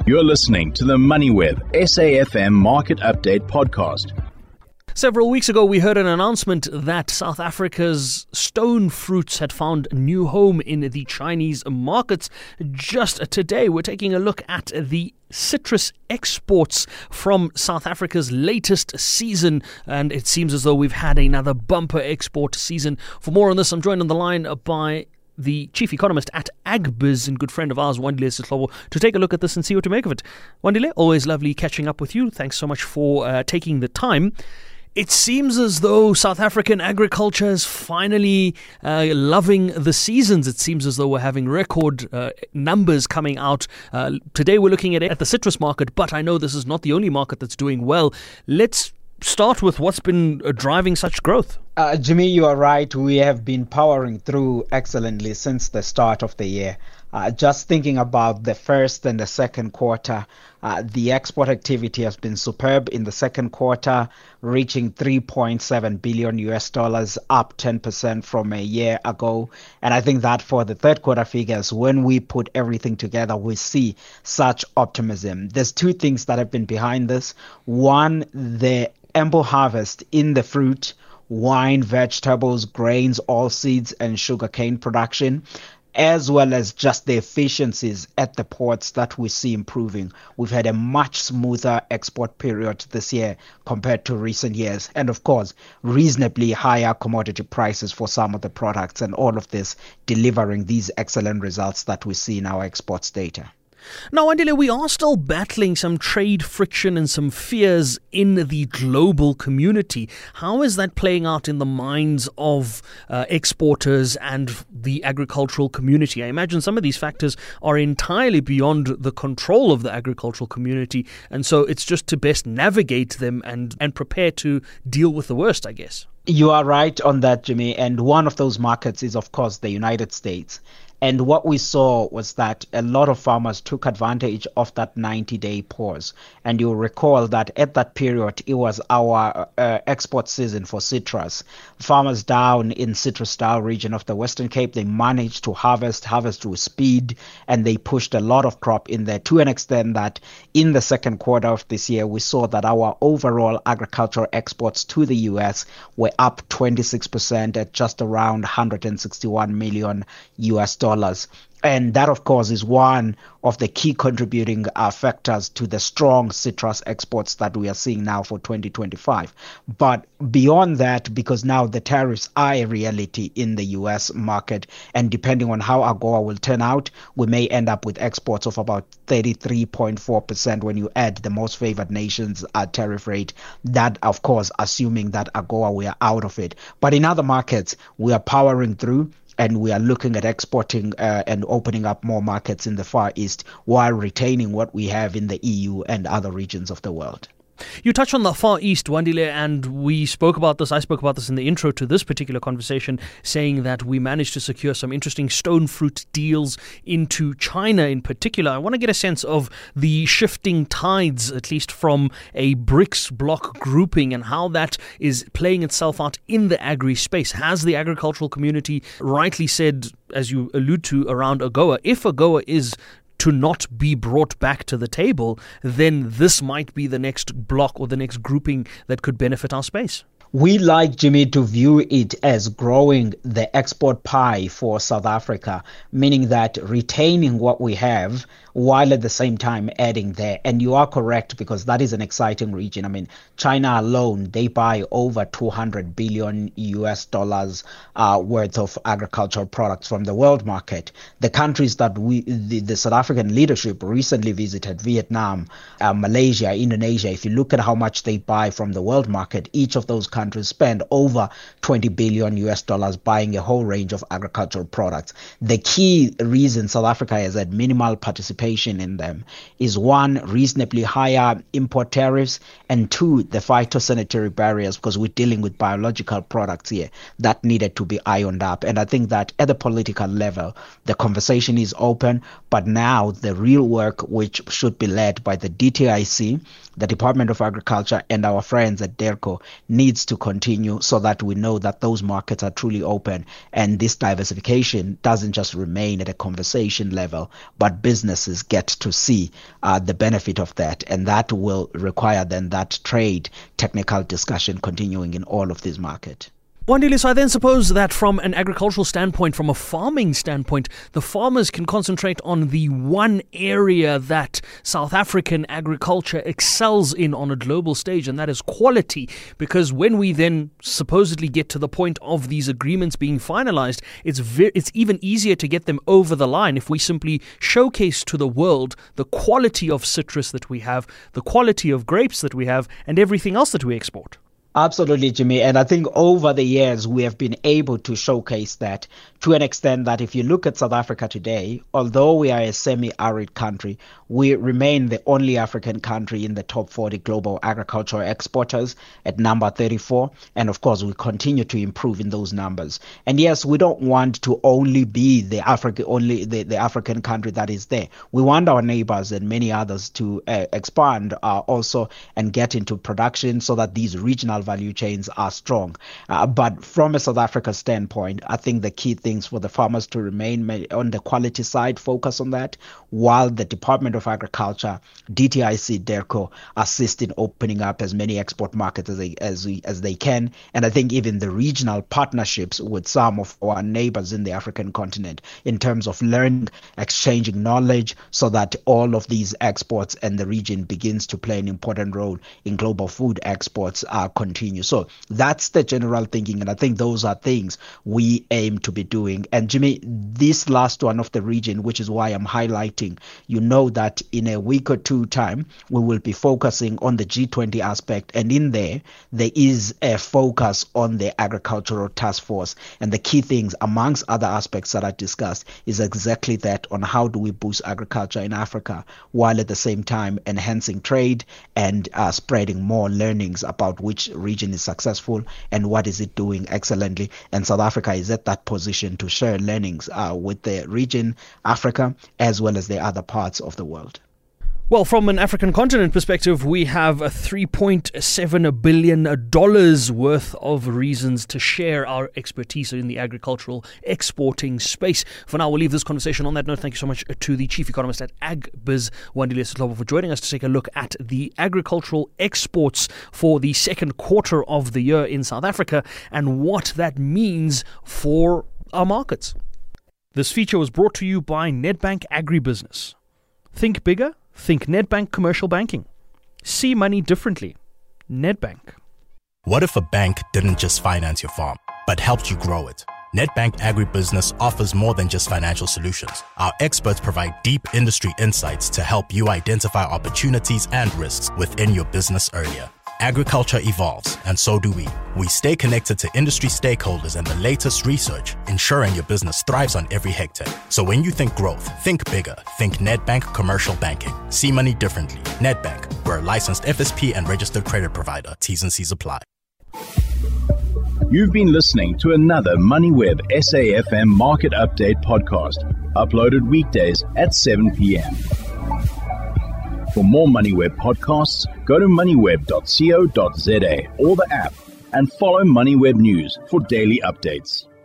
You're listening to the MoneyWeb SAFM Market Update Podcast. Several weeks ago, we heard an announcement that South Africa's stone fruits had found a new home in the Chinese markets. Just today, we're taking a look at the citrus exports from South Africa's latest season, and it seems as though we've had another bumper export season. For more on this, I'm joined on the line by the chief economist at Agbiz and good friend of ours, Wandile Sihlobo, to take a look at this and see what to make of it. Wandile, always lovely catching up with you. Thanks so much for taking the time. It seems as though South African agriculture is finally loving the seasons. It seems as though we're having record numbers coming out. Today we're looking at the citrus market, but I know this is not the only market that's doing well. Let's start with what's been driving such growth. Jimmy, you are right. We have been powering through excellently since the start of the year. Just thinking about the first and the second quarter, the export activity has been superb in the second quarter, reaching $3.7 billion US, up 10% from a year ago. And I think that for the third quarter figures, when we put everything together, we see such optimism. There's two things that have been behind this. One, the ample harvest in the fruit, wine, vegetables, grains, oilseeds, and sugarcane production, as well as just the efficiencies at the ports that we see improving. We've had a much smoother export period this year compared to recent years. And of course, reasonably higher commodity prices for some of the products, and all of this delivering these excellent results that we see in our exports data. Now, Wandile, we are still battling some trade friction and some fears in the global community. How is that playing out in the minds of exporters and the agricultural community? I imagine some of these factors are entirely beyond the control of the agricultural community, and so it's just to best navigate them and prepare to deal with the worst, I guess. You are right on that, Jimmy, and one of those markets is, of course, the United States. And what we saw was that a lot of farmers took advantage of that 90-day pause. And you'll recall that at that period, it was our export season for citrus. Farmers down in Citrus-Style region of the Western Cape, they managed to harvest with speed, and they pushed a lot of crop in there to an extent that in the second quarter of this year, we saw that our overall agricultural exports to the U.S. were up 26% at just around $161 million US. And that, of course, is one of the key contributing factors to the strong citrus exports that we are seeing now for 2025. But beyond that, because now the tariffs are a reality in the U.S. market, and depending on how AGOA will turn out, we may end up with exports of about 33.4% when you add the most favored nations tariff rate. That, of course, assuming that AGOA, we are out of it. But in other markets, we are powering through, and we are looking at exporting and opening up more markets in the Far East while retaining what we have in the EU and other regions of the world. You touched on the Far East, Wandile, and I spoke about this in the intro to this particular conversation, saying that we managed to secure some interesting stone fruit deals into China in particular. I want to get a sense of the shifting tides, at least from a BRICS bloc grouping, and how that is playing itself out in the agri space. Has the agricultural community rightly said, as you allude to around AGOA, if AGOA is to not be brought back to the table, then this might be the next block or the next grouping that could benefit our space? We like, Jimmy, to view it as growing the export pie for South Africa, meaning that retaining what we have while at the same time adding there. And you are correct, because that is an exciting region. I mean, China alone, they buy over $200 billion US worth of agricultural products from the world market. The countries that the South African leadership recently visited, Vietnam, Malaysia, Indonesia, if you look at how much they buy from the world market, each of those countries spend over $20 billion US buying a whole range of agricultural products. The key reason South Africa has had minimal participation in them is, one, reasonably higher import tariffs, and two, the phytosanitary barriers, because we're dealing with biological products here that needed to be ironed up. And I think that at the political level, the conversation is open, but now the real work, which should be led by the DTIC, the Department of Agriculture, and our friends at DIRCO, needs to continue so that we know that those markets are truly open, and this diversification doesn't just remain at a conversation level, but businesses businesses get to see the benefit of that, and that will require then that trade technical discussion continuing in all of these markets. Wandile, so I then suppose that from an agricultural standpoint, from a farming standpoint, the farmers can concentrate on the one area that South African agriculture excels in on a global stage, and that is quality. Because when we then supposedly get to the point of these agreements being finalized, it's even easier to get them over the line if we simply showcase to the world the quality of citrus that we have, the quality of grapes that we have, and everything else that we export. Absolutely, Jimmy. And I think over the years, we have been able to showcase that to an extent that if you look at South Africa today, although we are a semi-arid country, we remain the only African country in the top 40 global agricultural exporters at number 34. And of course, we continue to improve in those numbers. And yes, we don't want to only be the African country that is there. We want our neighbors and many others to expand also and get into production so that these regional value chains are strong. But from a South Africa standpoint, I think the key things for the farmers to remain on the quality side, focus on that, while the Department of Agriculture, DTIC, DIRCO assist in opening up as many export markets as they can. And I think even the regional partnerships with some of our neighbors in the African continent in terms of learning, exchanging knowledge, so that all of these exports and the region begins to play an important role in global food exports continue. So that's the general thinking, and I think those are things we aim to be doing. And Jimmy, this last one of the region, which is why I'm highlighting, you know that in a week or two time, we will be focusing on the G20 aspect, and in there is a focus on the agricultural task force. And the key things, amongst other aspects that I discussed, is exactly that, on how do we boost agriculture in Africa while at the same time enhancing trade and spreading more learnings about which region is successful and what is it doing excellently. And South Africa is at that position to share learnings with the region, Africa, as well as the other parts of the world. Well, from an African continent perspective, we have $3.7 billion worth of reasons to share our expertise in the agricultural exporting space. For now, we'll leave this conversation on that note. Thank you so much to the chief economist at AgBiz, Wandile Sihlobo, for joining us to take a look at the agricultural exports for the second quarter of the year in South Africa and what that means for our markets. This feature was brought to you by Nedbank Agribusiness. Think bigger. Think Nedbank Commercial Banking. See money differently. Nedbank. What if a bank didn't just finance your farm, but helped you grow it? Nedbank Agribusiness offers more than just financial solutions. Our experts provide deep industry insights to help you identify opportunities and risks within your business earlier. Agriculture evolves, and so do we. We stay connected to industry stakeholders and the latest research, ensuring your business thrives on every hectare. So when you think growth, think bigger. Think Nedbank Commercial Banking. See money differently. Nedbank. We're a licensed FSP and registered credit provider. T's and C's apply. You've been listening to another MoneyWeb SAFM Market Update podcast, uploaded weekdays at 7 p.m. For more MoneyWeb podcasts, go to moneyweb.co.za or the app and follow MoneyWeb News for daily updates.